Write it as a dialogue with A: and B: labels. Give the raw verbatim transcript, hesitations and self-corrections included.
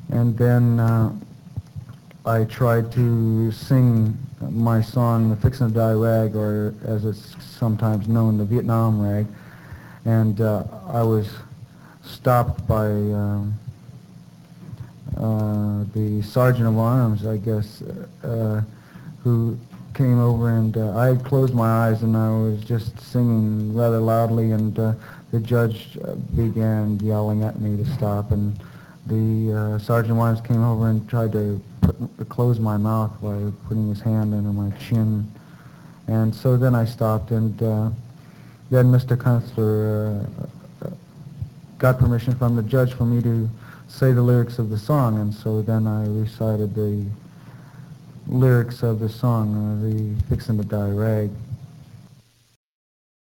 A: And then uh, I tried to sing my song, The Fixin' to Die Rag, or as it's sometimes known, the Vietnam Rag. And uh, I was stopped by um, uh, the Sergeant of Arms, I guess, uh, who came over, and uh, I had closed my eyes and I was just singing rather loudly, and uh, the judge uh, began yelling at me to stop, and the uh, Sergeant of Arms came over and tried to put, close my mouth by putting his hand under my chin, and so then I stopped, and uh, then Mister Kunstler uh, got permission from the judge for me to say the lyrics of the song, and so then I recited the lyrics of the song, uh, the Fixin' to Die Rag.